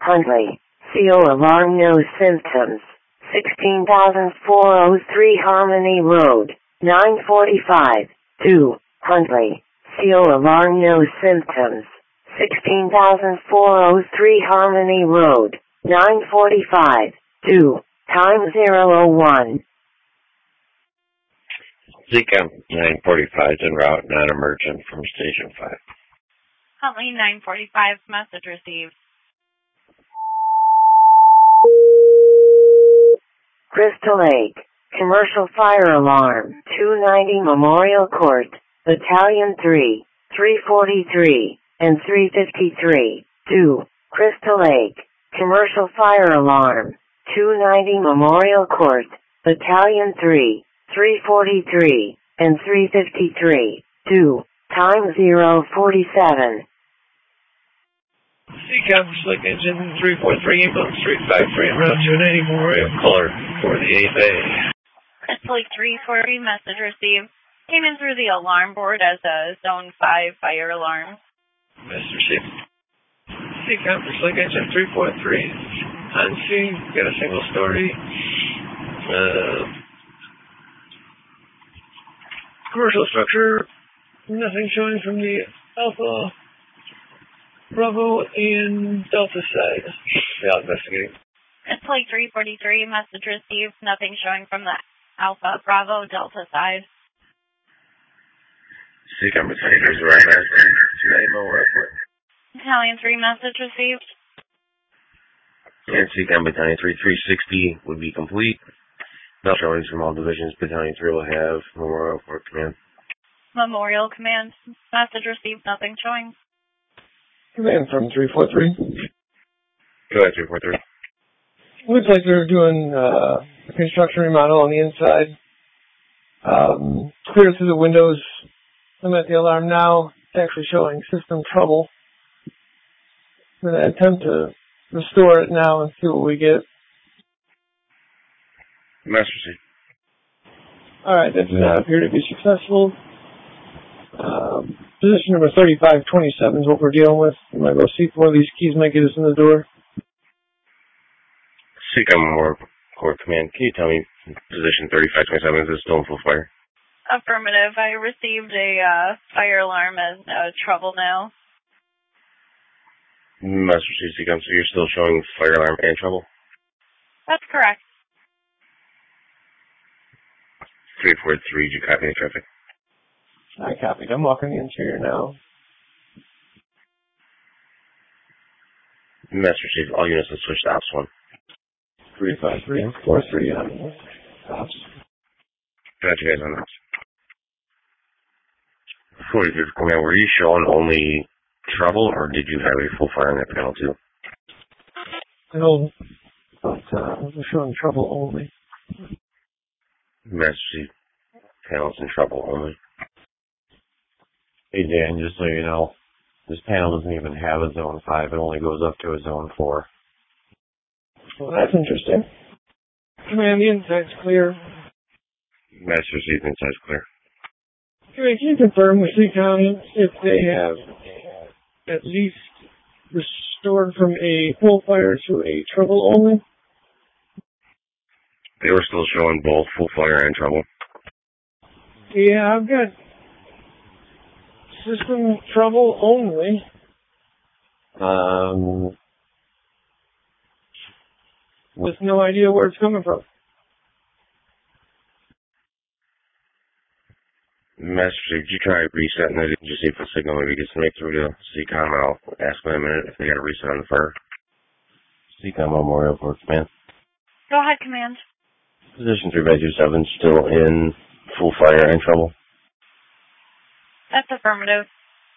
Huntley. CO alarm, no symptoms. 16,403 Harmony Road. 945. 2. Huntley. CO alarm, no symptoms. 16,403 Harmony Road. 945. 2. Time 001. Seacom 945 en route, non-emergent from Station 5. Huntley 945, message received. Crystal Lake. Commercial fire alarm. 290 Memorial Court. Battalion 3, 343, and 353. 2. Crystal Lake. Commercial fire alarm. 290 Memorial Court. Battalion 3, 343, and 353. 2. Time 047. Seacom, Slick Engine 343, Ambulance 353, en route to an 80 Memorial Color for the 8th A. Crystal Lake 340, message received. Came in through the alarm board as a Zone 5 fire alarm. Message received. Seacom, Slick Engine 343. On scene, got a single story. Commercial structure. Nothing showing from the Alpha, Bravo, and Delta side. Yeah, investigating. Crystal Lake 343, message received. Nothing showing from the Alpha, Bravo, Delta side. Seacom Battalion right after. Battalion 3, message received. And Seacom Battalion 3, 360 would be complete. No showings from all divisions. Battalion 3 will have Memorial Court Command. Memorial Command, message received. Nothing showing. Command from 343. Go ahead, 343. Looks like they're doing a construction remodel on the inside. Clear through the windows. I'm at the alarm now. It's actually showing system trouble. I'm going to attempt to restore it now and see what we get. Master C. Alright, that did not appear to be successful. Position number 3527 is what we're dealing with. I'm going to go see if one of these keys might get us in the door. Seacom Memorial Court Command, can you tell me position 3527, is it still in full fire? Affirmative. I received a fire alarm as trouble now. Master C, Seacom, so you're still showing fire alarm and trouble? That's correct. 343, did you copy the traffic? I copied. I'm walking the interior now. Master Chief, all units have switched to Ops 1. 353, 43 on Ops. Got you guys on that. 43 Command, were you showing only trouble, or did you have a full fire on that panel too? No, but we're showing trouble only. Master Chief, panels in trouble only. Hey Dan, just so you know, this panel doesn't even have a Zone 5, it only goes up to a Zone 4. Well, that's interesting. Command, the inside's clear. Master Chief, inside's clear. Can you confirm with Seacom if they have at least restored from a full fire to a trouble only? They were still showing both full fire and trouble. Yeah, I've got system trouble only. With no idea where it's coming from. Master Chief, did you try resetting it and just see if the signal maybe gets made through to Seacom? I'll ask them in a minute if they got a reset on the fire. Seacom Memorial Court Command. Go ahead, Command. Position 327 still in full fire and trouble. That's affirmative.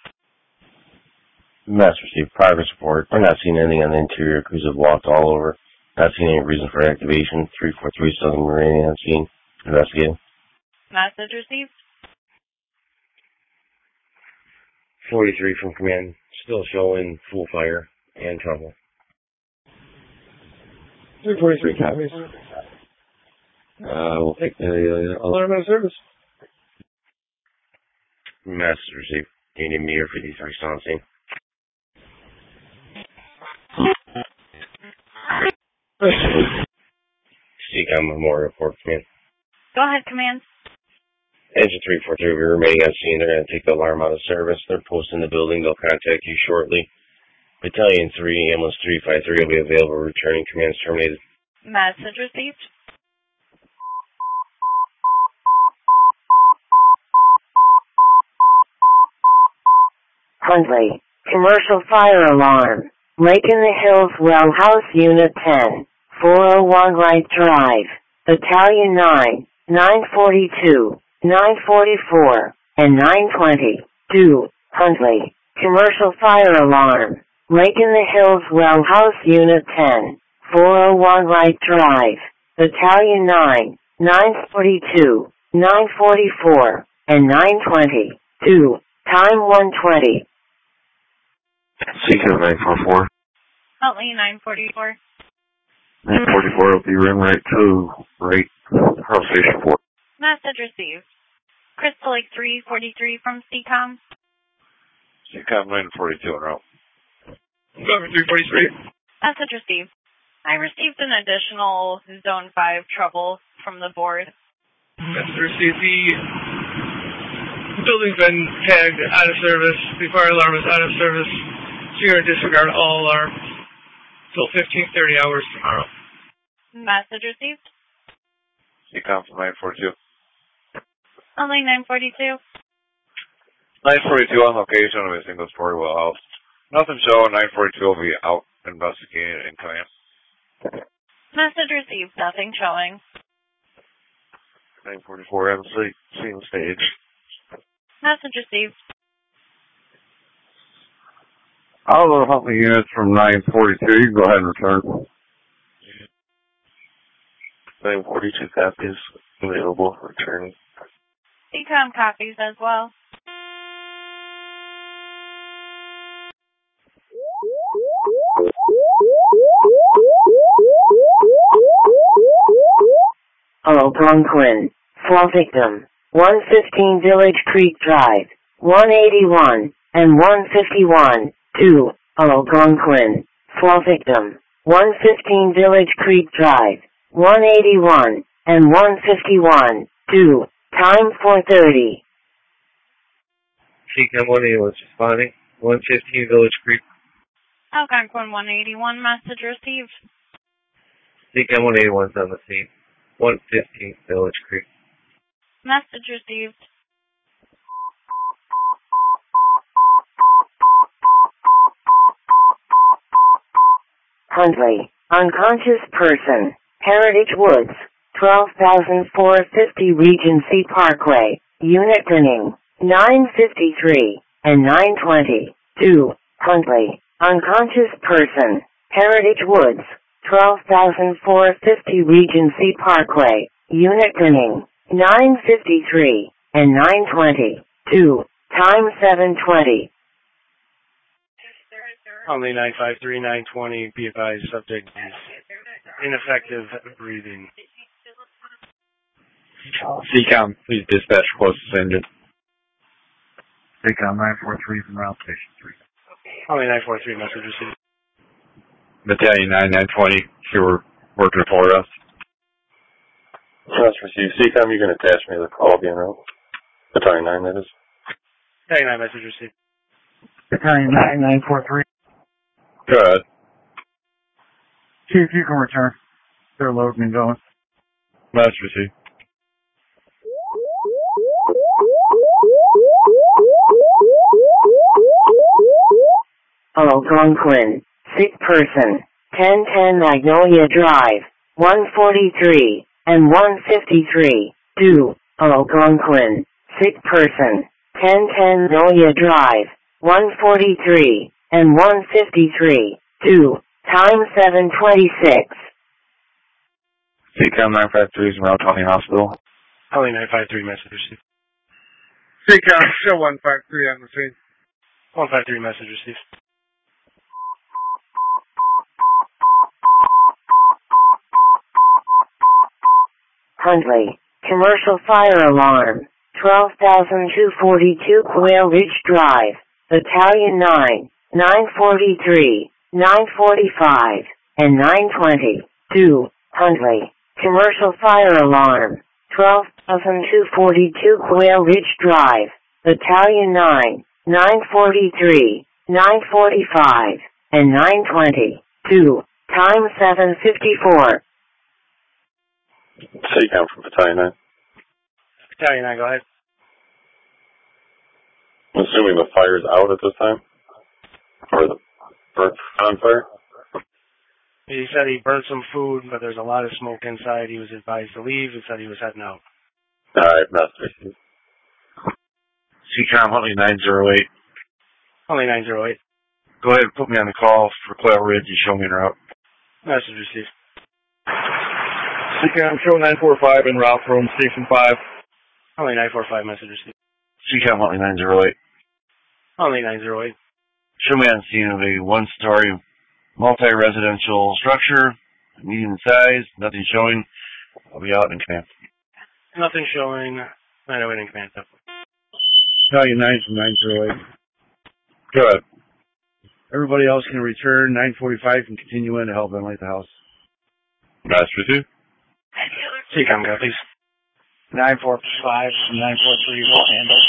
Master Chief, progress report. We're not seeing anything on the interior. Crews have walked all over. Not seeing any reason for activation. 343 Southern Marine on scene. Investigating. Message received. 43 from command. Still showing full fire and trouble. 343 copies. We'll take the alarm out of service. Master Chief, do you need me or 53 still on scene? Seacom Memorial Court, command. Go ahead, command. Engine 343, we're remaining on scene. They're going to take the alarm out of service. They're posting the building. They'll contact you shortly. Battalion 3, Ambulance 353 will be available. Returning commands terminated. Message received. Huntley, commercial fire alarm. Lake in the Hills Well House Unit 10, 401 Wright Drive, Battalion 9, 942, 944, and 920. 2. Huntley, commercial fire alarm. Lake in the Hills Well House Unit 10, 401 Wright Drive, Battalion 9, 942, 944, and 920. 2. Time 1:20. Seacom 944. Huntley 944. 944 will be ring right to right House Station 4. Message received. Crystal Lake 343 from CCOM. Seacom 942 en route. 343. Message received. I received an additional Zone 5 trouble from the board. Message received. The building's been tagged out of service. The fire alarm is out of service. So you're going to disregard all alarms until 15:30 hours tomorrow. Message received. Seacom 942. Huntley 942. 942 on location of a single-story well house. Nothing showing. 942 will be out investigating in command. Message received. Nothing showing. 944 on the scene stage. Message received. All the Huntley units from 942, go ahead and return. 942 copies available for returning. CCOM copies as well. Algonquin, fall victim, 115 Village Creek Drive, 181, and 151, 2, Algonquin, fall victim, 115 Village Creek Drive, 181, and 151, 2, time 4:30. Seacom 181 responding, 115 Village Creek. Algonquin 181. Message received. Seacom 181's on the scene, 115 Village Creek. Message received. Huntley, unconscious person, Heritage Woods, 12,450 Regency Parkway, Unit Inning, 953, and 920. 2. Huntley, unconscious person, Heritage Woods, 12,450 Regency Parkway, Unit Inning, 953, and 920. 2. Time 7:20. Only 953, 920, be advised, subject is ineffective breathing. Seacom, please dispatch closest engine. Seacom 943 from Route Station 3. Only 943, message received. Battalion 9, 920, you were working for us. That's received. Seacom, you're going to attach me to the call being route. Battalion 9, that is. Battalion 9, message received. Battalion 9, 943. Go ahead. Chief, you can return. They're loading and going. Message received. Algonquin, sick person, 1010 Magnolia Drive, 143, and 153. 2. Algonquin, sick person, 1010 Magnolia Drive, 143, and 153. 2. Time 7:26. Seacom 953 is in Route 20 Hospital. Only 953, message received. Seacom, show 153 on the scene. 153, message received. Huntley, commercial fire alarm, 12,242 Quail Ridge Drive, Battalion 9, 943, 945, and 920. 2, Huntley. Commercial fire alarm. 12,242 Quail Ridge Drive. Battalion 9, 943, 945, and 920. 2, time 7:54. CCOM from Battalion 9. Battalion 9, go ahead. I'm assuming the fire's out at this time? Or the burnt on fire? He said he burnt some food, but there's a lot of smoke inside. He was advised to leave and said he was heading out. Alright, message. CCOM Huntley 908. Only 908. Go ahead and put me on the call for Quail Ridge and show me en route. Message received. CCOM show 945 en route from Station 5. Only 945, message received. CCOM Huntley 908. Only 908. Show me on scene of a one-story multi-residential structure, medium size, nothing showing. I'll be out in command. Nothing showing. 908 in command. Battalion 9 from 908. Go ahead. Everybody else can return. 945 can continue in to help ventilate the house. Master 2. CCOM, go, please. 945 and 943 will handle.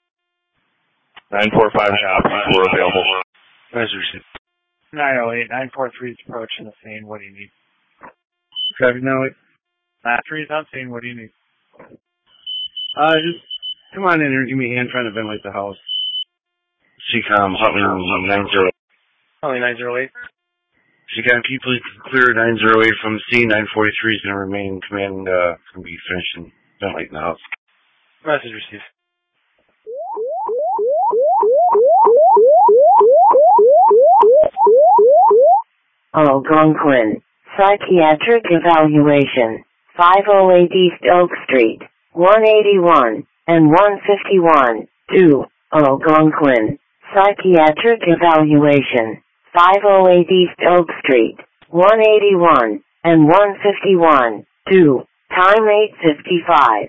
945 copy. We're available. Message received. 908, 943 is approaching the scene. What do you need? Traffic 908. 93 is on scene. What do you need? Just come on in here and give me a hand trying to ventilate the house. CCOM Huntley 908. Only 908. CCOM, can you please clear 908 from the scene? 943 is going to remain in command. Going to be finishing ventilating the house. Message received. Algonquin. Psychiatric evaluation. 508 East Oak Street. 181 and 151. 2, Algonquin. Psychiatric evaluation. 508 East Oak Street. 181 and 151. 2, time 8:55.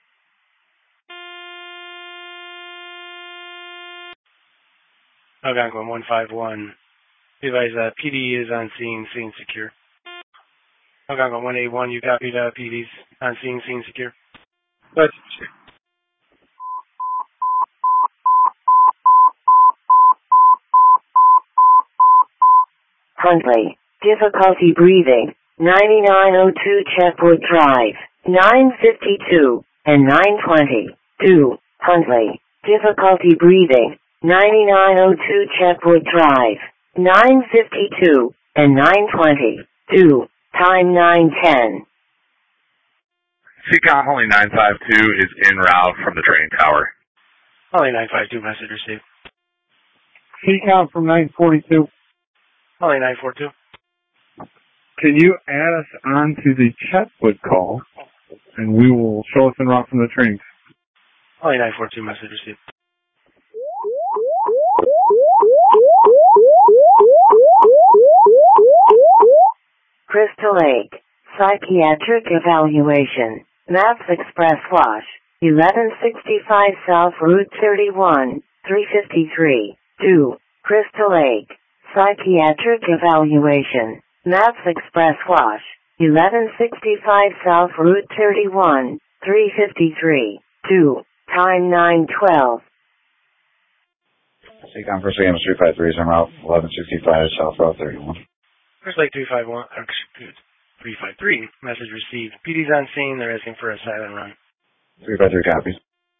Algonquin 151. Advise PD is on scene, scene secure. Algonquin 181, you copied PD's on scene, scene secure. But Huntley. Difficulty breathing. 9902 Chetwood Drive. 952 and 920. 2, Huntley. Difficulty breathing. 9902 Chetwood Drive. 952 and 920. 2, time 9:10. CCOM Huntley 952 is en route from the training tower. Only 952, message received. CCOM from 942. Only 942. Can you add us on to the Chetwood call, and we will show us en route from the training? Only 942, message received. Crystal Lake. Psychiatric evaluation. Maps Express Wash. 1165 South Route 31, 353. 2, Crystal Lake. Psychiatric evaluation. Maps Express Wash. 1165 South Route 31, 353. 2, time 9:12. CCOM for CM 353 is en route 1165 South Route 31. First Lake 353, message received. PD's on scene, they're asking for a silent run. 353 copies.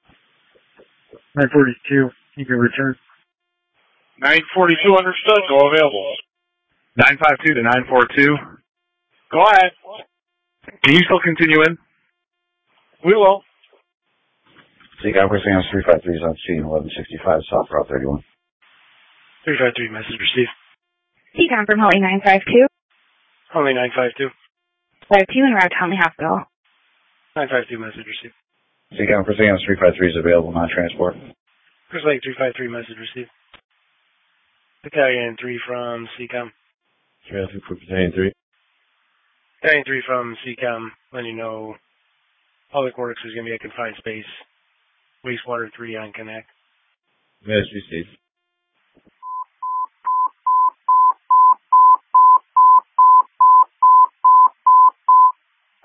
942, you can return. 942 understood. Go available. 952 to 942. Go ahead. Can you still continue in? We will. CCOM for CM 353 is on scene 1165 South Route 31. 353, message received. CCOM from Huntley 952. Huntley 952. 52 en route to Huntley Hospital. 952, message received. CCOM for CM 353 is available non-transport. First Lake 353, message received. Battalion 3 from CCOM. Transfer for Battalion 3. Battalion 3 from CCOM, letting you know Public Works is going to be a confined space. Wastewater 3 on Connect. Message received.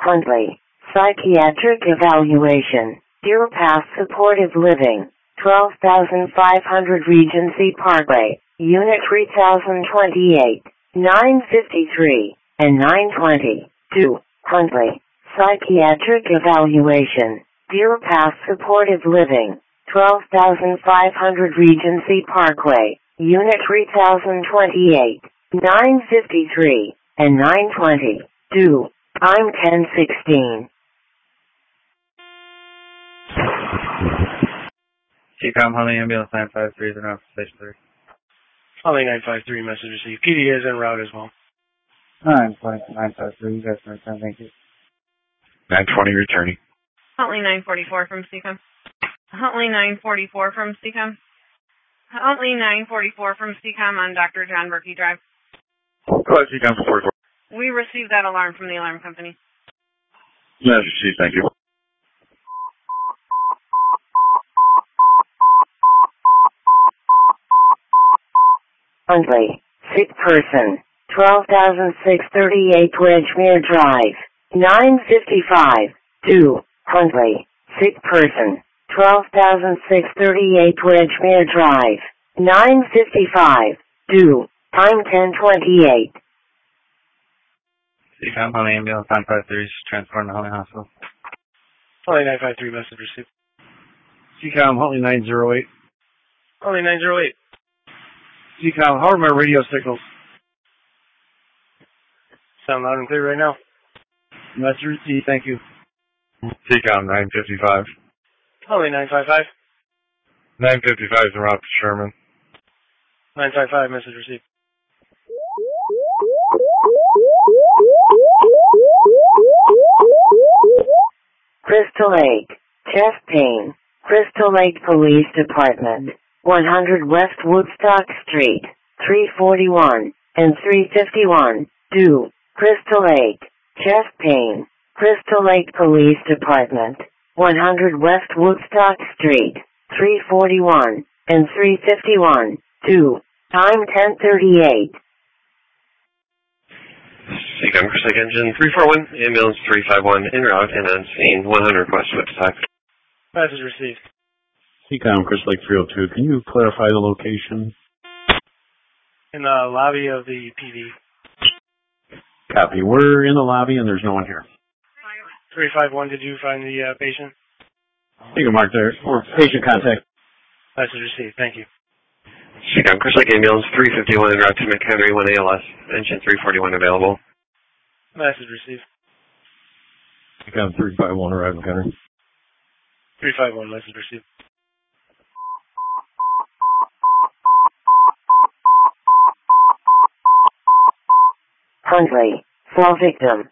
Huntley. Psychiatric evaluation. Deer Pass Supportive Living. 12,500 Regency Parkway. Unit 3028. 953 and 920. 2. Huntley. Psychiatric evaluation. Deer Pass Supportive Living. 12,500 Regency Parkway. Unit 3028. 953 and 920. 2. Time 10:16. CCOM Huntley Ambulance 953 is in route for Station 3. Huntley 953, message received. PD is en route as well. 953, you guys can return, thank you. 920 returning. Huntley 944 from CCOM. Huntley 944 from CCOM. Huntley 944 from CCOM on Dr. John Berkey Drive. Go ahead, CCOM 44. We received that alarm from the alarm company. Yes, received, thank you. Huntley. Sick person. 12,638 Wedgemere Drive. 955. 2. Huntley. Sick person. 12,638 Wedgemere Drive. 955. 2. Time 10:28. CCOM Huntley Ambulance 953 is transporting to Huntley Hospital. Huntley 953, message received. CCOM Huntley 908. Huntley 908. CCOM, how are my radio signals? Sound loud and clear right now. Message received, thank you. CCOM 955. Huntley 955. 955 is en route to Sherman. 955, message received. Crystal Lake. Chest pain. Crystal Lake Police Department. 100 West Woodstock Street. 341 and 351. 2. Crystal Lake. Chest pain. Crystal Lake Police Department. 100 West Woodstock Street. 341 and 351. 2. Time 10:38. CCOM Crystal Lake Engine 341, ambulance 351, en route and on scene, 100 West Woodstock. Message received. CCOM Crystal Lake 302, can you clarify the location? In the lobby of the PD. Copy. We're in the lobby and there's no one here. 351, did you find the patient? You can mark there. Or patient contact. Message received, thank you. CCOM Crystal Lake ambulance 351 en route to McHenry 1 ALS, engine 341 available. Message received. CCOM 351 arrived McHenry. 351, message received. Huntley. Fall victim.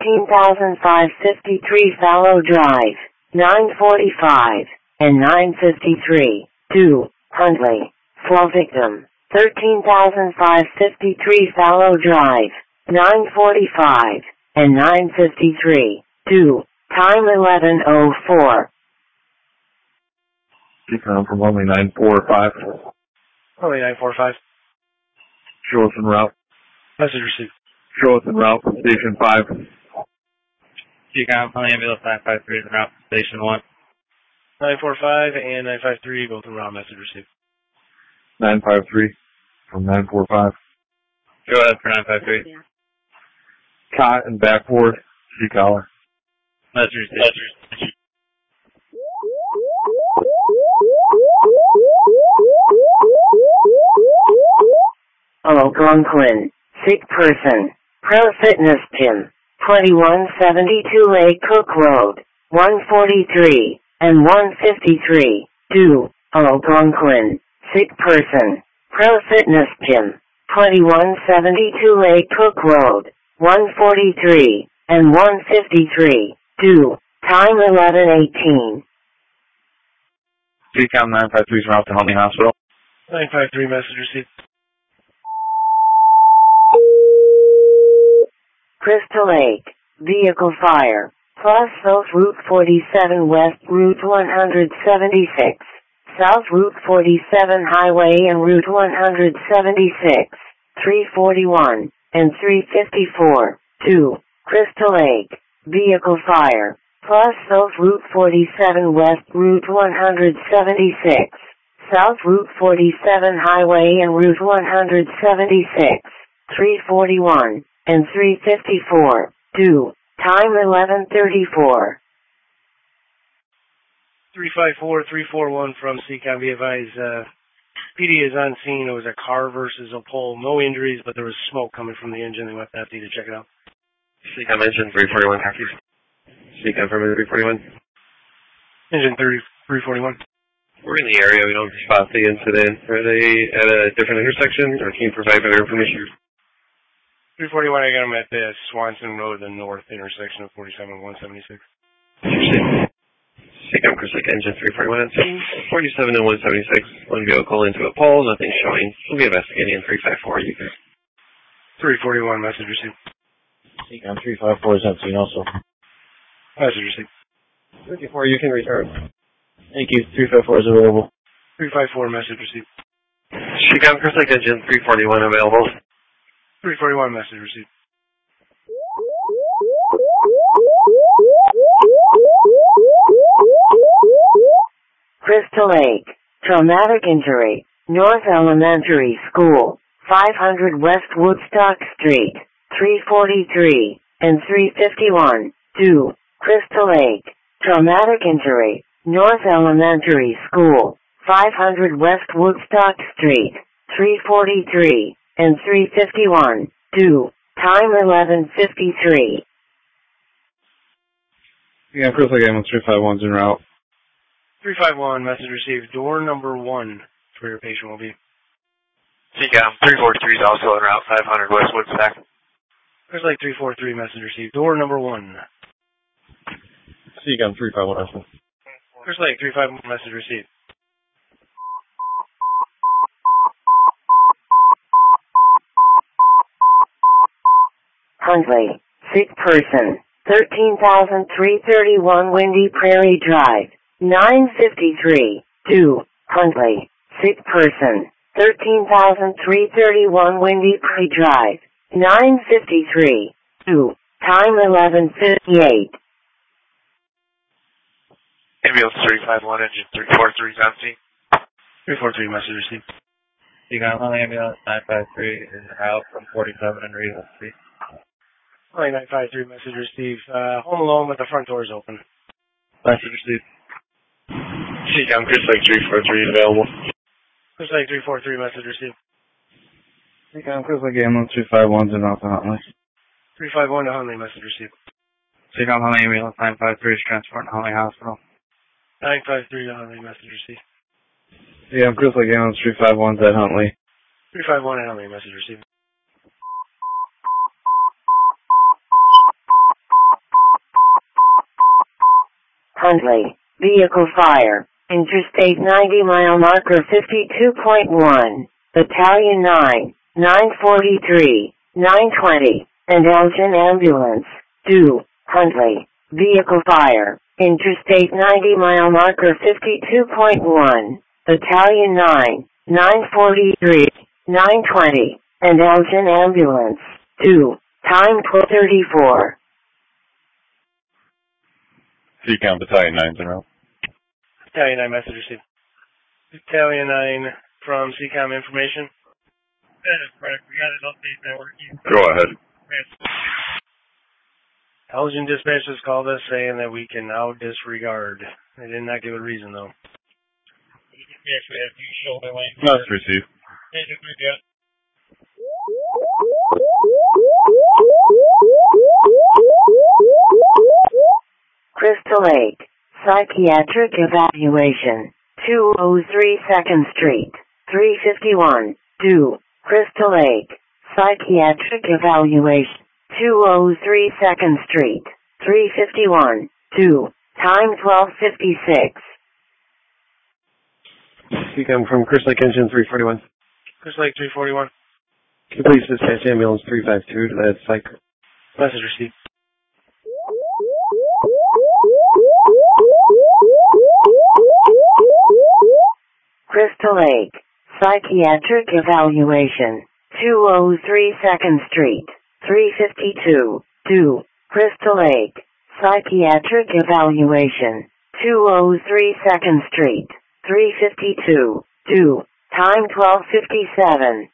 13,553 Fallow Drive. 945 and 953. 2. Huntley. Fall victim. 13,553 Fallow Drive. 945 and 953. 2. Time 11:04. CCOM from only 945. Huntley 945. Show us en route. Message received. Show us en route from Station 5. CCOM Huntley Ambulance 953 is en route to Station 1. 945 and 953, both en route, message received. 953 from 945. Go ahead for 953. Cot and backboard, C-collar. Message received. Algonquin. Sick person. Pro Fitness Gym. 2172 Lake Cook Road. 143 and 153. 2. Algonquin. Sick person. Pro Fitness Gym. 2172 Lake Cook Road. 143 and 153. 2. Time 11:18. CCOM 953 is en route to Huntley Hospital. 953, message received. Crystal Lake. Vehicle fire. Plus South Route 47 West Route 176. South Route 47 Highway and Route 176. 341 and 354. 2. Crystal Lake. vehicle fire, plus South Route 47 West Route 176, South Route 47 Highway and Route 176, 341, and 354, due, time 11:34. 354-341 from CCOM, be advised, PD is on scene. It was a car versus a pole. No injuries, but there was smoke coming from the engine. They went to FD to check it out. CCOM engine 341, copy. CCOM from 341. Engine 341. We're in the area. We don't spot the incident. Are they at a different intersection, or can you provide better information? 341, I got them at the Swanson Road, the north intersection of 47 and 176. CCOM Chris Lake engine 341 on scene, 47 and 176. One vehicle into a pole, nothing showing. We'll be investigating in 354. You can. 341, message received. CCOM 354 is on scene also. Message received. 54, you can return. Thank you. 354 is available. 354, message received. CCOM Chris Lake engine 341 available. 341, message received. Crystal Lake, traumatic injury, North Elementary School, 500 West Woodstock Street, 343, and 351, due, Crystal Lake, traumatic injury, North Elementary School, 500 West Woodstock Street, 343, and 351, due, time 11:53. Yeah, Chris Lake ambulance 351's en route. 351, message received. Door number 1 for your patient will be. CCOM 343 is also en route, 500 West Woodstock. Chris Lake 343, message received. Door number 1. CCOM 351 also. Chris Lake 351, message received. Huntley, sick person, 13,331 Windy Prairie Drive, 953, due, Huntley, sick person, 13,331 Windy Prairie Drive, 953, due, time 11:58. Ambulance 351, engine 343 is on scene. 343, message received. CCOM ambulance 953 is out from 47 and Regal Street. 953, message received. Home alone with the front doors open. Message received. CCOM Chris Lake 343 available. Chris Lake 343, message received. CCOM Chris Lake ambulance 351's en route to Huntley. 351 to Huntley, message received. CCOM Huntley ambulance 953 is transporting to Huntley Hospital. 953 to Huntley, message received. CCOM Chris Lake ambulance 351's at Huntley. 351 at Huntley, message received. Huntley, vehicle fire, Interstate 90 mile marker 52.1, Battalion 9, 943, 920, and Elgin ambulance, due, Huntley, vehicle fire, Interstate 90 mile marker 52.1, Battalion 9, 943, 920, and Elgin ambulance, due, time 12:34. CCOM Battalion 9's en route. Battalion 9, message received. Battalion 9 from CCOM information. That is correct. We got an update network. Go ahead. Elgin dispatch has called us saying that we can now disregard. They did not give a reason, though. We actually have to show the lane. Message received. Crystal Lake, psychiatric evaluation, 203 2nd Street, 351, due, Crystal Lake, psychiatric evaluation, 203 2nd Street, 351, due, time 12:56. CCOM from Chris Lake engine 341. Chris Lake 341. Can you please dispatch ambulance 352 to that psych? Message received. Crystal Lake, psychiatric evaluation, 203 2nd Street, 352, due, Crystal Lake, Psychiatric evaluation. 203 2nd Street. 352. 2. Time 12:57.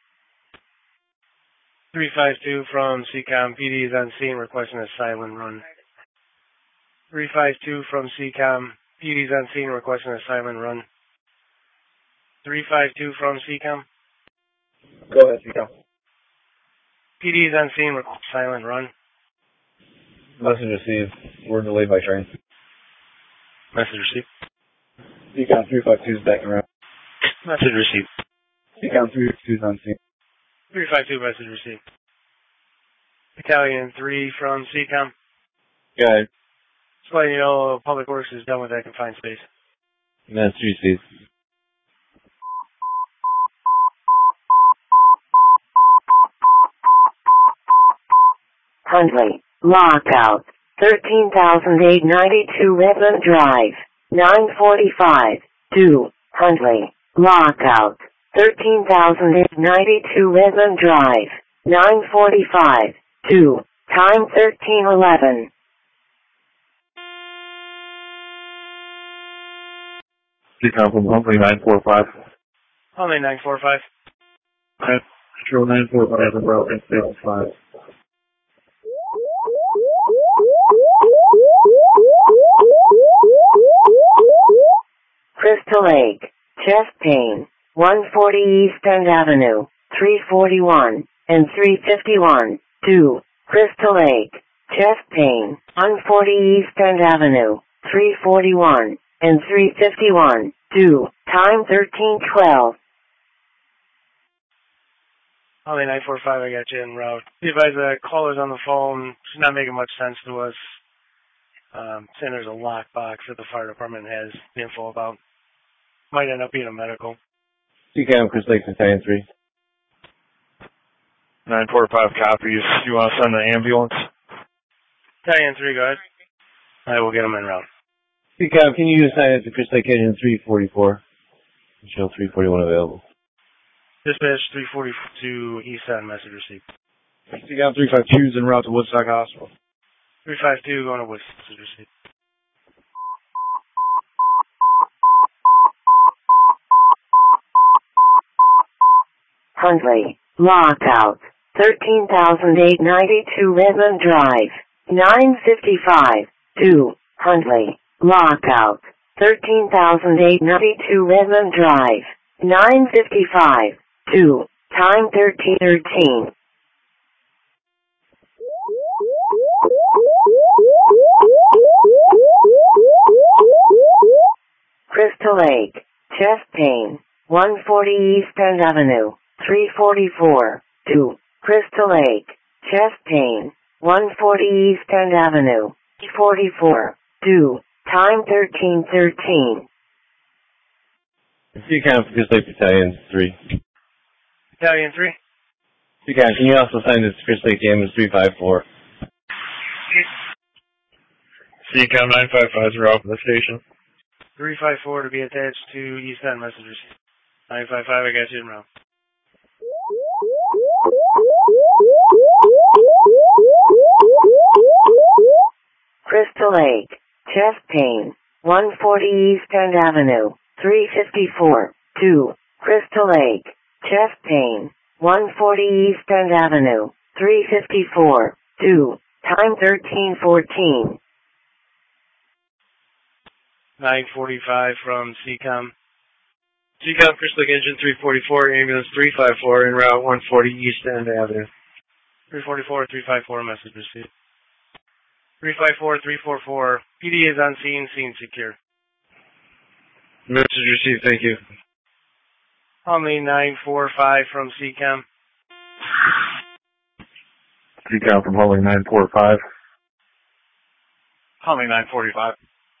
352 from CCOM. PD is on scene requesting a silent run. 352 from CCOM. PD is on scene requesting a silent run. 352 from CCOM. Go ahead, CCOM. PD is on scene silent run. Message received. We're delayed by train. Message received. CCOM 352 is back around. Message received. CCOM 352 is on scene. 352 message received. Battalion 3 from CCOM. Go ahead. Just letting you know Public Works is done with that confined space. Message received. Huntley. Lockout. 13,892 Redmond Drive. 945. 2. Huntley. Lockout. 13,892 Redmond Drive. 945. 2. Time 13:11. CCOM from Huntley 945. Huntley 945. Metro 945 and route 865. Crystal Lake. Chest pain. 140 East End Avenue. 341 and 351. 2. Crystal Lake. Chest pain. 140 East End Avenue. 341 and 351. 2. Time 13:12. Huntley 945, I got you en route. Be advised the caller's on the phone. It's not making much sense to us. Saying there's a lockbox that the fire department has the info about. Might end up being a medical. CCOM Chris Lake Battalion 3. 945 copies. You want to send the ambulance? Battalion 3, go ahead. I will get them en route. CCOM, can you assign it to Chris Lake Engine 344? Show 341 available. Dispatch 342 East End, message received. CCOM 352 is en route to Woodstock Hospital. 352 going to Woodstock, message received. Huntley. Lockout. 13,892 Redmond Drive. 955. 2. Huntley. Lockout. 13,892 Redmond Drive. 955. 2. Time 13:13. Crystal Lake. Chest pain. 140 East End Avenue. 344. 2. Crystal Lake. Chest pain. 140 East End Avenue. 344. 2. Time 13:13. CCOM Chris Lake Battalion 3. Battalion 3. CCOM, can you also assign this to Chris Lake Ambulance 354? CCOM 955 is en route from the station. 354 to be attached to East End, message received. 955, I got you en route. Crystal Lake. Chest pain. 140 East End Avenue. 354. 2. Crystal Lake. Chest pain. 140 East End Avenue. 354. 2. Time 13:14. 945 from CCOM. CCOM Chris Lake Engine 344, ambulance 354 en route 140 East End Avenue. 344, 354, message received. 354, 344, PD is on scene, scene secure. Message received, thank you. Huntley 945 from CCOM. CCOM from Huntley 945. Huntley 945.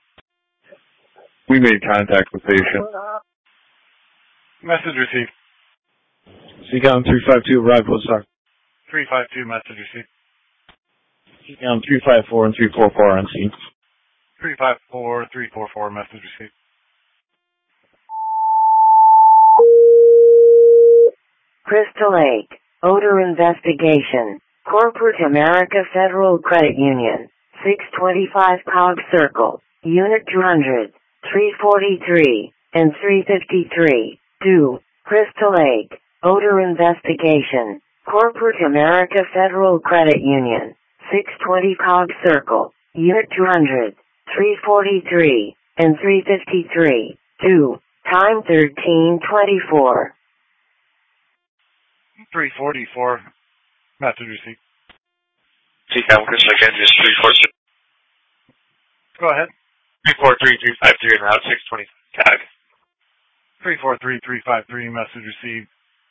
We made contact with patient. Message received. CCOM 352 arrived Woodstock. 352, message received. CCOM 354 and 344 on scene. 354, 344, message received. Crystal Lake. Odor investigation. Corporate America Federal Credit Union. 625 Cog Circle, Unit 200, 343, and 353. Do, Crystal Lake, Odor Investigation, Corporate America Federal Credit Union, 620 Cog Circle, Unit 200, 343, and 353. Do, time 13:24. 344. Message received. CCOM, Chris Lake Engine 343. Go ahead. 343353 and Route 620 tag. 343353, message received.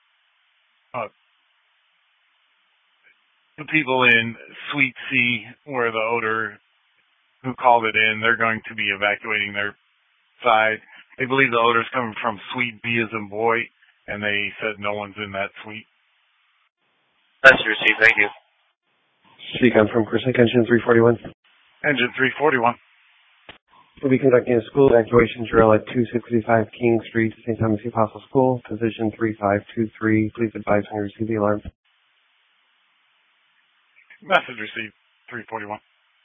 The people in Suite C, where the odor who called it in, they're going to be evacuating their side. They believe the odor is coming from Suite B as in boy, and they said no one's in that suite. Message received, thank you. CCOM from Chris Lake Engine 341. Engine 341. We'll be conducting a school evacuation drill at 265 King Street, St. Thomas the Apostle School, position 3523. Please advise when you receive the alarm. Message received, 341.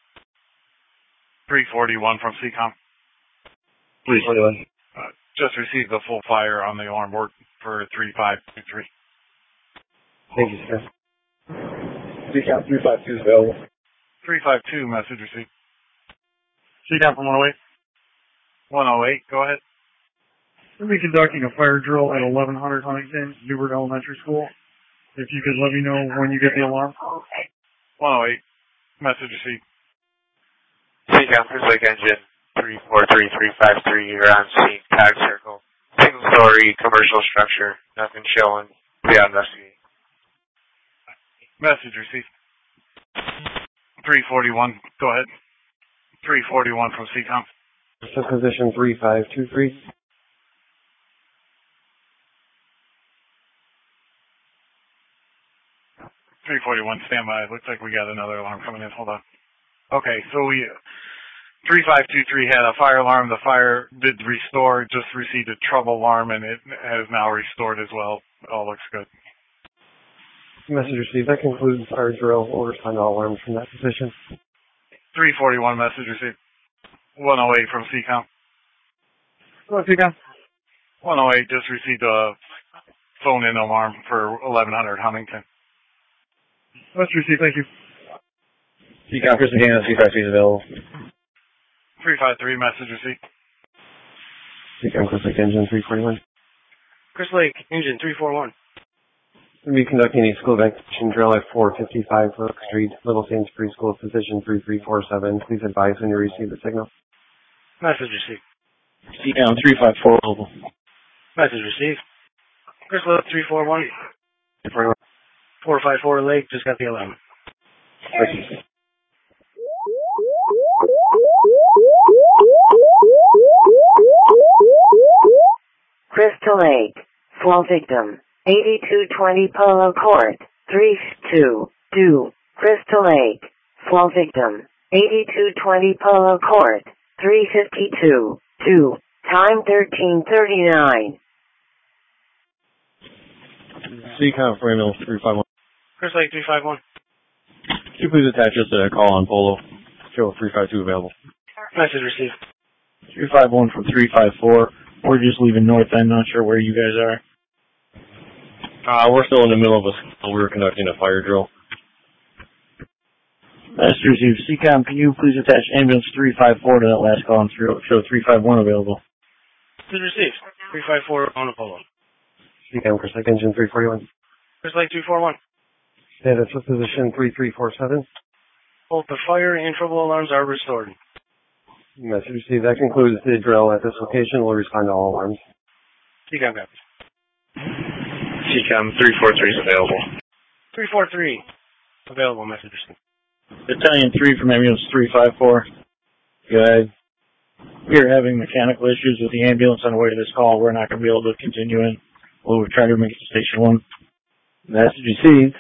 341 from CCOM. Please. Just received the full fire on the alarm board for 3523. Thank you, sir. CCOM 352 is available. 352, message received. CCOM from 108. 108, go ahead. We'll be conducting a fire drill at 1100 Huntington, Newburgh Elementary School. If you could let me know when you get the alarm. 108, message received. CCOM, Chris Lake Engine 343353, you're on scene, tag circle. Single story, commercial structure, nothing showing. We gotta investigate. Message received. 341, go ahead. 341 from CCOM. Position 3523. 341, stand by. Looks like we got another alarm coming in. Hold on. Okay, so 3523 had a fire alarm. The fire did restore, just received a trouble alarm, and it has now restored as well. All looks good. Message received. That concludes our drill. We'll respond to all alarms from that position. 341, message received. 108 from CCOM. Go ahead, CCOM. 108 just received a phone-in alarm for 1100 Huntington. Message received, thank you. CCOM, Chris again, 353 is available. 353, message received. CCOM, Chris Lake Engine 341. Chris Lake, Engine 341. We'll be conducting a school evacuation drill at 455 Brook Street, Little Saints Preschool, position 3347. Please advise when you receive the signal. Message received. CCOM 354 available. Message received. Chris Lake 341. 454 Lake, just got the alarm. Crystal Lake, fall victim, 8220 Polo Court, 322. Crystal Lake, fall victim, 8220 Polo Court, 352. 2. Time 13:39. CCOM for ambulance 351. Chris Lake 351. Could you please attach us a call on Polo? Show 352 available. Message received. 351 from 354. We're just leaving North End, not sure where you guys are. We're still in the middle of we were conducting a fire drill. Message received. CCOM, can you please attach ambulance 354 to that last call and show 351 available? Message received. 354 on Apollo. CCOM, Chris Lake Engine 341. Chris Lake 341. Status of position 3347. Both the fire and trouble alarms are restored. Message received. That concludes the drill at this location. We'll respond to all alarms. CCOM copies. CCOM 343 is available. 343. Available, message received. Battalion 3 from ambulance 354. Good. We are having mechanical issues with the ambulance on the way to this call. We're not going to be able to continue in. We'll try to make it to station 1. Message received.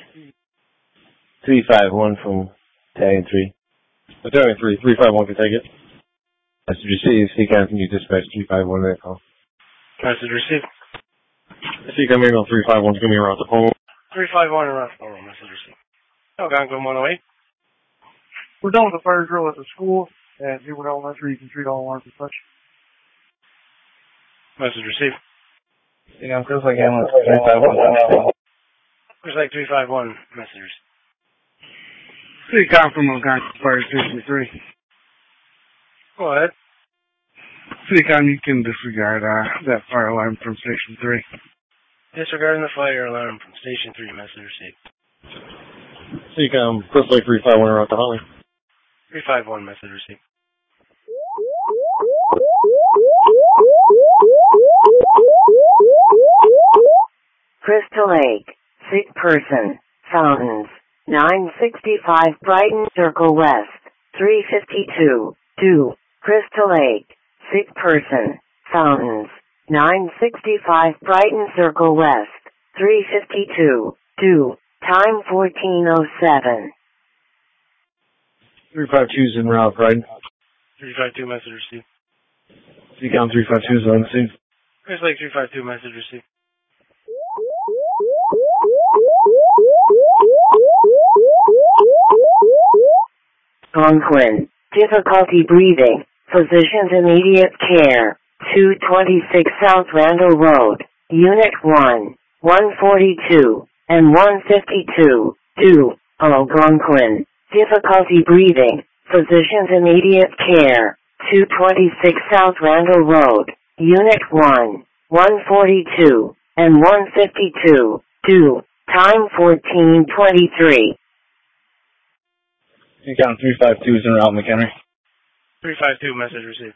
351 from Battalion 3. Battalion 3, 351 can take it. Message received. CCOM, can you dispatch 351 that call? Message received. CCOM ambulance 351 is going to be around the pole. 351 around the pole. Message received. Algonquin 108. We're done with the fire drill at the school at Hayward Elementary. You can treat all alarms and such. Message received. Yeah, Chris Lake Ambulance 351. Chris Lake 351. Message received. CCOM from Oconto Fire Station 3. Go ahead. CCOM, you can disregard that fire alarm from Station 3. Disregarding the fire alarm from Station 3. Message received. CCOM, Chris Lake 351 around the Huntley. 351. Message received. Crystal Lake, sick person, fountains, 965 Brighton Circle West, 352, 2, Crystal Lake, sick person, fountains, 965 Brighton Circle West, 352, 2, time 14:07. 352's en route, Brighton. 352. Message received. CCOM 352's on the scene. Chris Lake 352. Message received. Algonquin, difficulty breathing, physician's immediate care, 226 South Randall Road, Unit 1, 142, and 152, 2, Algonquin, difficulty breathing, physician's immediate care, 226 South Randall Road, Unit 1, 142, and 152, 2, time 14:23. CCOM 352's en route, McHenry. 352. Message received.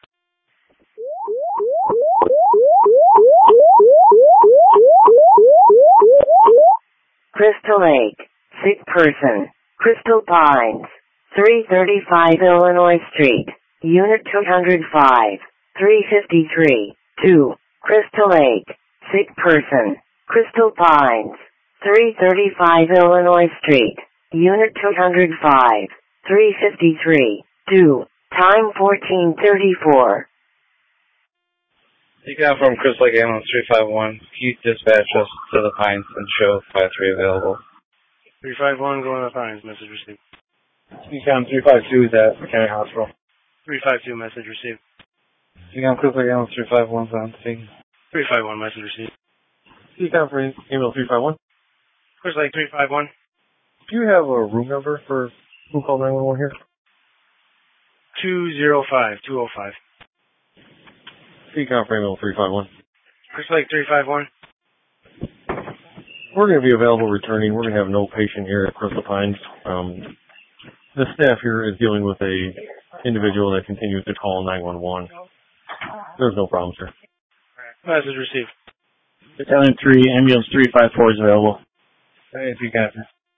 Crystal Lake, sick person, Crystal Pines, 335 Illinois Street, Unit 205, 353, 2, Crystal Lake, sick person, Crystal Pines, 335 Illinois Street, Unit 205, 353, 2, time 14:34. CCOM from Chris Lake Ambulance 351. Keith dispatch us to the Pines and show 53 available. 351. Going to the Pines. Message received. CCOM 352 is at McHenry Hospital. 352. Message received. CCOM Chris Lake Ambulance 351 is on scene. 351. Message received. CCOM for email 351. Chris Lake 351. Do you have a room number for who called 911 here? 205. 205. CCOM for email 351. Chris Lake 351. We're going to be available returning. We're going to have no patient here at Crystal Pines. The staff here is dealing with a individual that continues to call 911. There's no problem, sir. Message received. Battalion 3, ambulance 354 is available. Hey, CCOM.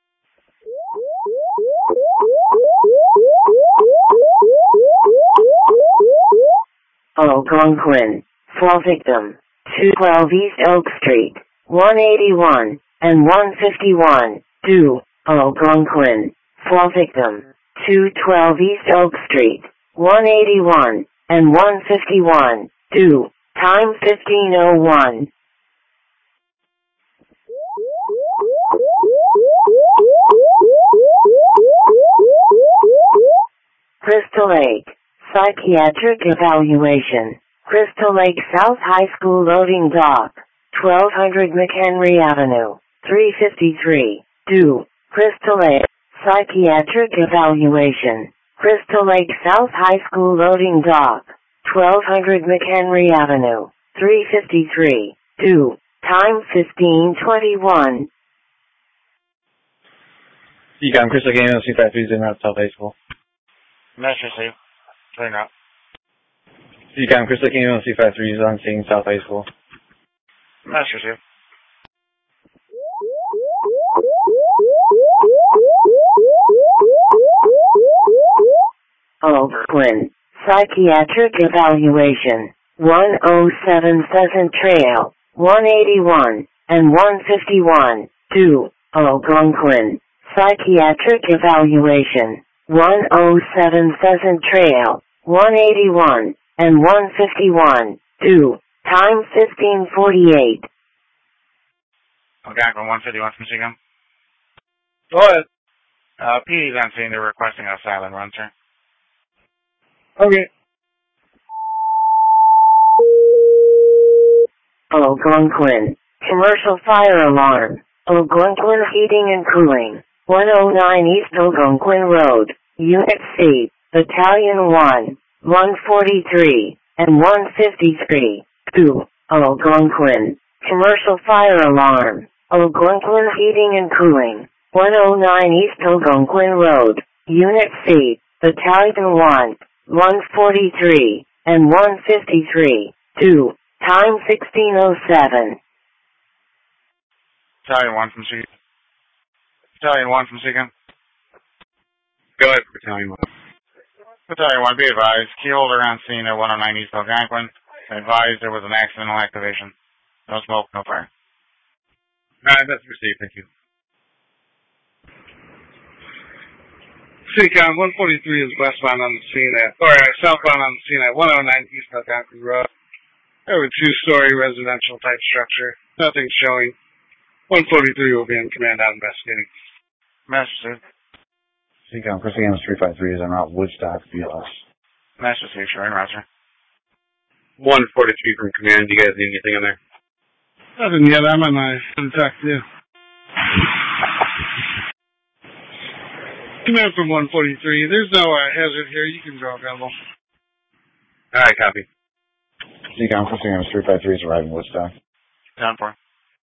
Algonquin, fall victim, 212 East Oak Street, 181, and 151, 2, Algonquin, fall victim, 212 East Oak Street, 181, and 151, 2, time 15:01. Crystal Lake, psychiatric evaluation, Crystal Lake South High School loading dock, 1200 McHenry Avenue, 353, 2, Crystal Lake, psychiatric evaluation, Crystal Lake South High School loading dock, 1200 McHenry Avenue, 353, 2, time 15:21. CCOM Chris Lake Ambulance 353 is in route South High School. Message received. Turn out. CCOM Chris Lake Ambulance 353 is on scene South High School. Message received. Algonquin, psychiatric evaluation, 107 Pheasant Trail, 181, and 151, 2, Algonquin, psychiatric evaluation, 107 Pheasant Trail, 181, and 151, 2, time 15:48. Okay, from 151 from CCOM. Go ahead. PD's on scene. They're requesting a silent run, sir. Okay. Algonquin. Commercial fire alarm. Algonquin Heating and Cooling. 109 East Algonquin Road. Unit C. Battalion 1. 143 and 153. 2. Algonquin. Commercial fire alarm. Algonquin Heating and Cooling. 109 East Algonquin Road. Unit C. Battalion 1. 143 and 153. 2. Time 1607. Battalion 1 from Seacom. Battalion 1 from Seacom. Go ahead, Battalion 1. Battalion 1, be advised. Key holder on scene at 109 East Algonquin. Advised there was an accidental activation. No smoke, no fire. Alright, that's received. Thank you. Seacom 143 is westbound on the scene southbound on the scene at 109 East Algonquin Road. There was a two-story residential type structure. Nothing showing. 143 will be in command out investigating. Master, Seacom, Chris Amos 353 is en route Woodstock, BLS. Master, showing, roger. 143 from command. Do you guys need anything in there? Nothing yet. I'm on my talk to you. Command from 143. There's no hazard here. You can draw available. Alright, copy. Seacom, Chris Amos 353 is arriving Woodstock. Down for.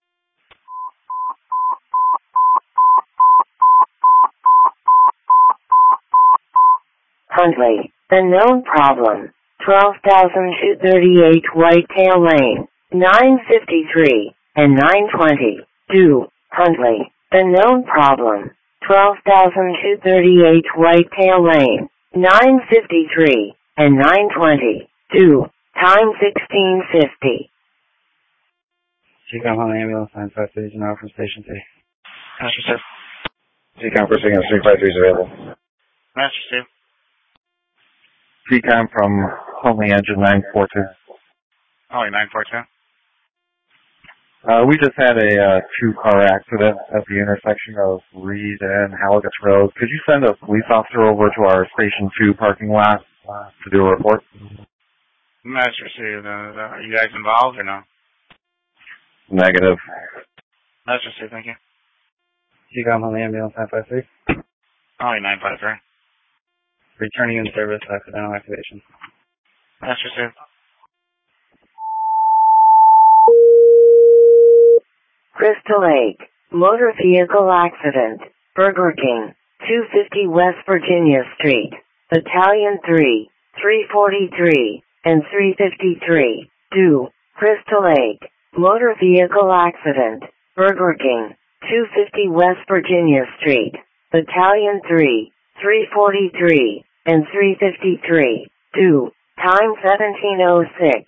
Huntley. The known problem. 12,238 Whitetail Lane. 953 and 920. 2. Huntley. The known problem. 12,238 Whitetail Lane. 953 and 920. 2. Time 1650. Seacom on ambulance 953 is now from Station 3. Master, sir. Seacom, Chris Amos 353 is available. Master, sir. Seacom from Homely Engine 942. Only 942. We just had a two-car accident at the intersection of Reed and Halligus Road. Could you send a police officer over to our Station 2 parking lot to do a report? Master, sir. Are you guys involved or no? Negative. Master, sir. Thank you. Seacom on the ambulance 953. Only 953. Returning in service, accidental activation. Master, sir. Crystal Lake. Motor vehicle accident. Burger King. 250 West Virginia Street. Battalion 3. 343 and 353. 2. Crystal Lake. Motor vehicle accident. Burger King. 250 West Virginia Street. Battalion 3. 343 and 353. 2. Time 1706.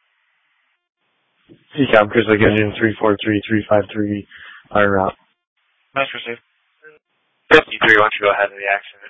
Seacom, Chris Lake Engine 343-353, fire route. Master, sir. 53, why don't you go ahead of the accident?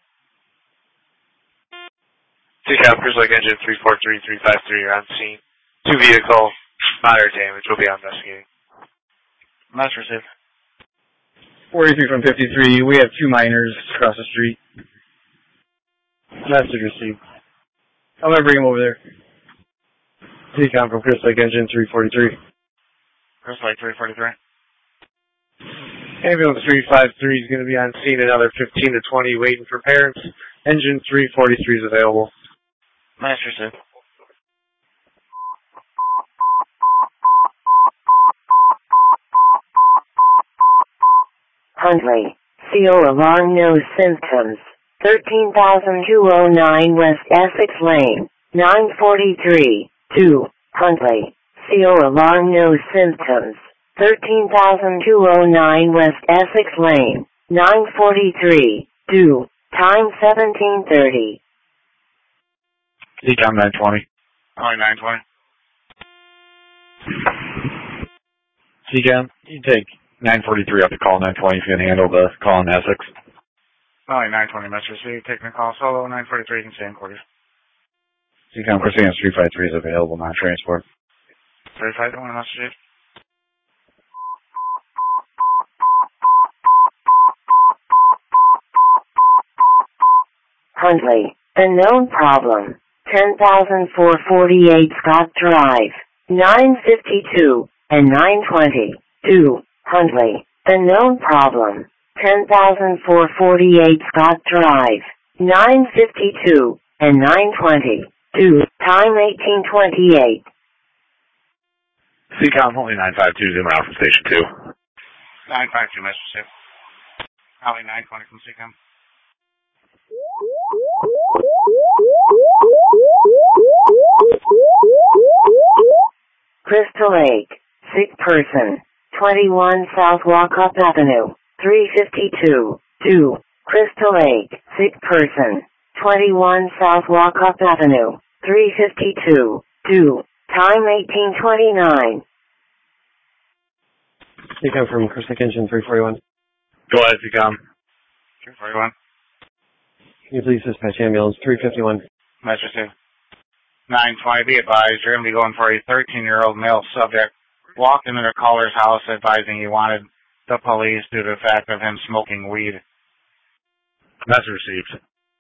Seacom, Chris Lake Engine 343-353, you're on scene. 2 vehicle, moderate damage, will be investigating. Master, sir. 43 from 53, we have 2 minors across the street. Message received. I'm going to bring him over there. Seacom from Chris Lake Engine 343. Chris Lake 343. Ambulance 353 is going to be on scene, another 15 to 20 waiting for parents. Engine 343 is available. Master, sir. Huntley. CO alarm, no symptoms. 13,209 West Essex Lane. 943. 2. Huntley. CO alarm, no symptoms. 13,209 West Essex Lane. 943. 2. Time 1730. Seacom 920. Only 920. Seacom, you take 943 up to call 920 if you can handle the call in Essex. Only 920, Master. So you're taking a call solo, 943, you can stay in quarters. Seacom, Chris Amos 353 is available, non-transport. 35 to 1, Master. Huntley, unknown problem. 10,448 Scott Drive. 952 and 920. 2. Huntley, unknown problem. 10,448 Scott Drive. 952 and 920. 2. Time 1828. CCOM Huntley 952, zoom out from station 2. 952, Mr. Sip. Holly 920 from CCOM. Crystal Lake, sick person. 21 South Walkup Avenue, 352. 2. Crystal Lake, sick person. 21 South Walkup Avenue, 352. 2. Time 1829. CCOM from Crystal Lake Engine 341. Go ahead, CCOM. 341. Can you please dispatch ambulance 351? Master 2. 920, be advised, you're going to be going for a 13-year-old male subject. Walked into the caller's house advising he wanted the police due to the fact of him smoking weed. Message received.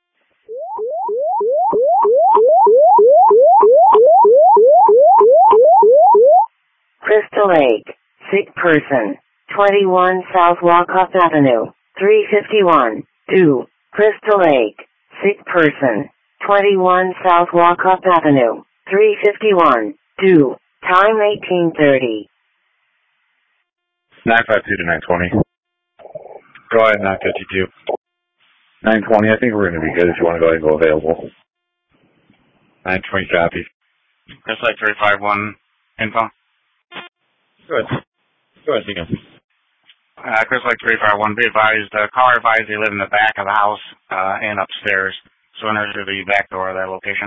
Crystal Lake, sick person. 21 South Walkup Avenue, 351. 2. Crystal Lake, sick person. 21 South Walkup Avenue, 351. 2. Time 1830. 952 to 920. Go ahead, 952. 920, I think we're going to be good if you want to go ahead and go available. 920 copy. Just like 351 info. Go ahead, CCOM. Chris like 351, be advised, caller advised he lived in the back of the house and upstairs. So enter through the back door of that location.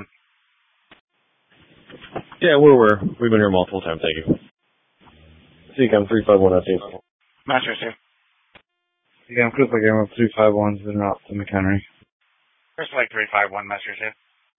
Yeah, we're aware. We've been here multiple times, thank you. CCOM 351 on scene. Master 2. CCOM Crystal Lake Ambulance 351 is en route to McHenry. Chris like 351, Master 2.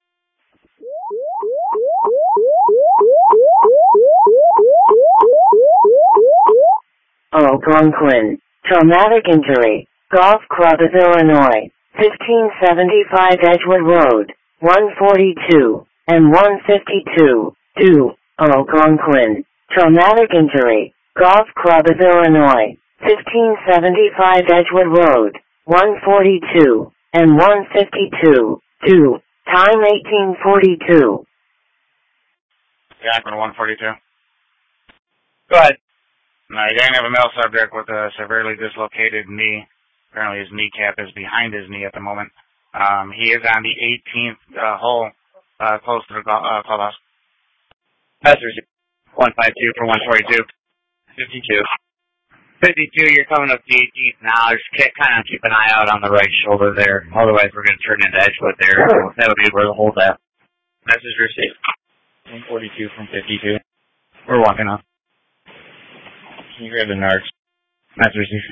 Algonquin, traumatic injury, Golf Club of Illinois, 1575 Edgewood Road, 142 and 152. 2. Algonquin, traumatic injury, Golf Club of Illinois, 1575 Edgewood Road, 142 and 152. 2. Time 1842. Yeah, 142. Go ahead. Now, you're going to have a male subject with a severely dislocated knee. Apparently his kneecap is behind his knee at the moment. He is on the 18th hole, close to the clubhouse. Message 152 for 142. 52. 52, you're coming up the 18th now. Just kind of keep an eye out on the right shoulder there. Otherwise, we're going to turn into Edgewood there. That would be where the hole's at. Message received. 142 from 52. We're walking up. Can you grab the narcs? Message received.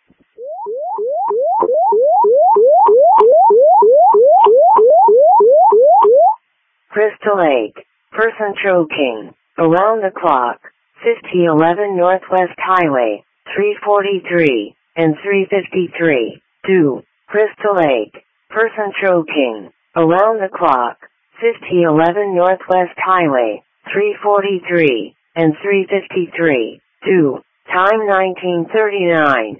Crystal Lake, person choking, around the clock, 5011 Northwest Highway, 343 and 353. 2. Crystal Lake, person choking, around the clock, 5011 Northwest Highway, 343 and 353. 2. Time 1939.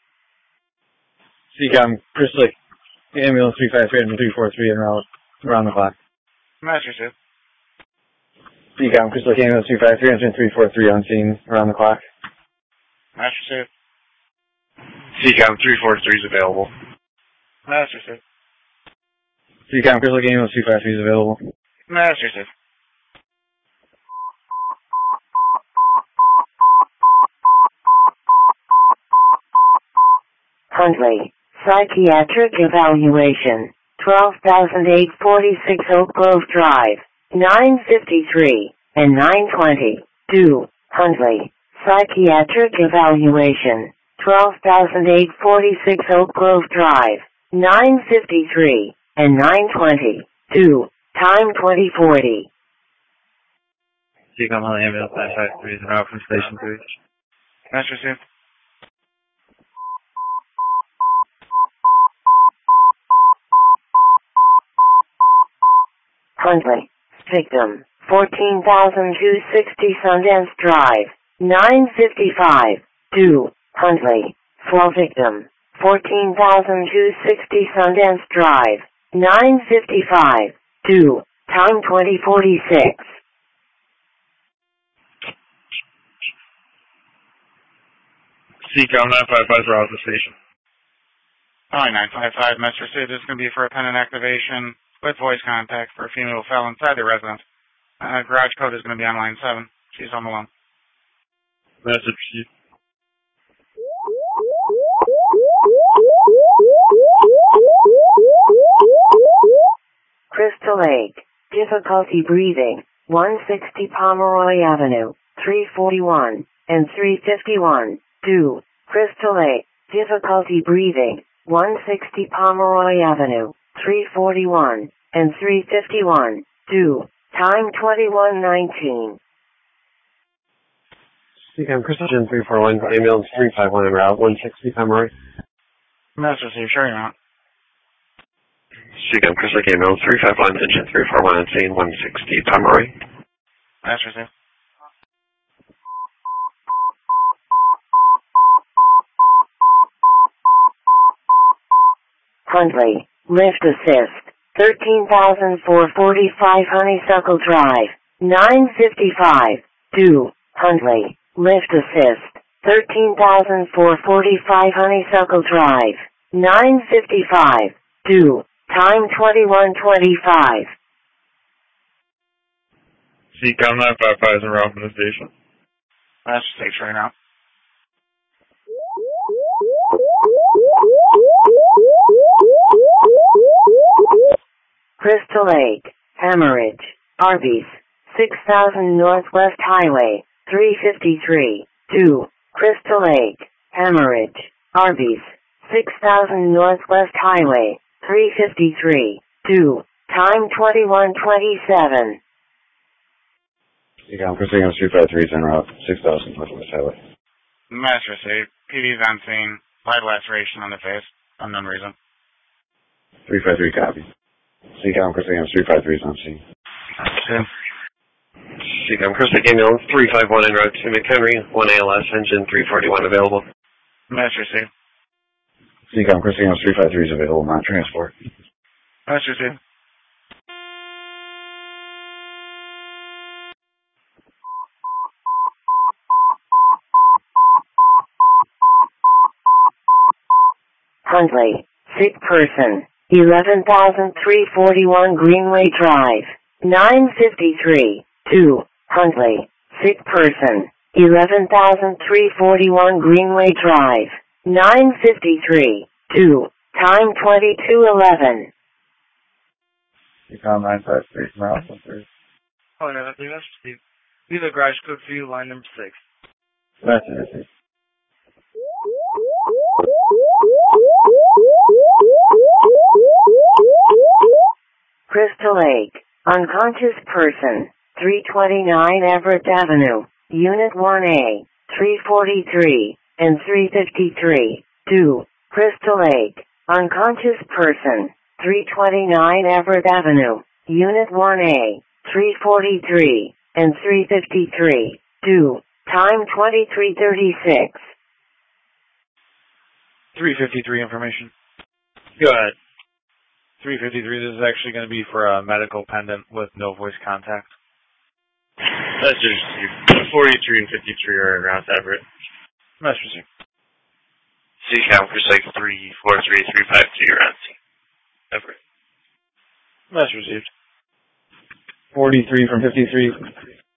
CCOM Crystal Lake Ambulance 353 and 343 en route around the clock. Master 2. CCOM Crystal Lake Ambulance 353 and 343 on scene around the clock. Master 2. CCOM 343 is available. Master 2. CCOM Crystal Lake Ambulance 353 is available. Master 2. Huntley, psychiatric evaluation, 12,846 Oak Grove Drive, 953 and 920. 2. Huntley, psychiatric evaluation, 12,846 Oak Grove Drive, 953 and 920. 2. Time 2040. CCOM Huntley Ambulance 953 is en route from Station 3. Master 2. Huntley. Victim. 14,260 Sundance Drive. 955. 2. Huntley. Flow victim. 14,260 Sundance Drive. 955. 2. Time 2046. CCOM 955 are out of the station. Calling 955, Mr. Sid, this is going to be for a pendant activation with voice contact for a female who fell inside the residence. Garage code is going to be on line 7. She's home alone. Message received. Crystal Lake. Difficulty breathing. 160 Pomeroy Avenue. 341 and 351. 2. Crystal Lake. Difficulty breathing. 160 Pomeroy Avenue. 341 and 351. 2. Time 21:19. CCOM Crystal Gen 341, ambulance 351 en route, 160 Pomeroy. Master, so you're sure you're not? CCOM Crystal Lake ambulance 351, engine 341 on scene, 160 Pomeroy. Master, sir. Huntley. Lift assist. 13,445 Honeysuckle Drive. 955. 2. Huntley. Lift assist. 13,445 Honeysuckle Drive. 955. 2. Time 21:25. CCOM 955 is en route from the station. Master, stage right now. Crystal Lake. Hemorrhage. Arby's. 6,000 Northwest Highway. 353. 2. Crystal Lake. Hemorrhage. Arby's. 6,000 Northwest Highway. 353. 2. Time 21:27. CCOM Crystal Lake 353 is en route, 6,000 Northwest Highway. Master, sir. PD's on scene. Light laceration on the face. Unknown reason. 353 copy. CCOM Crystal Lake 353 is on scene. CCOM Crystal Lake ambulance 351 en route to McHenry, 1 ALS, engine 341 available. Master, sir. CCOM Crystal Lake 353 is available, not transport. Master, sir. Huntley. Sick person. 11,341 Greenway Drive. 953. 2. Huntley. Sick person. 11,341 Greenway Drive. 953. 2. Time 22:11. CCOM 953 from route 13. Oh, no, that's Steve. Leave the garage code for you, line number 6. Message received. Crystal Lake. Unconscious person. 329 Everett Avenue. Unit 1A. 343 and 353. 2. Crystal Lake. Unconscious person. 329 Everett Avenue. Unit 1A. 343 and 353. 2. Time 23:36. 353 information. Go ahead. 353, this is actually going to be for a medical pendant with no voice contact. That's just 43 and 53 are en route to Everett. Master, sir. CCOM Crystal Lake 343 352, you're on scene. Everett. Master received. 43 from 53.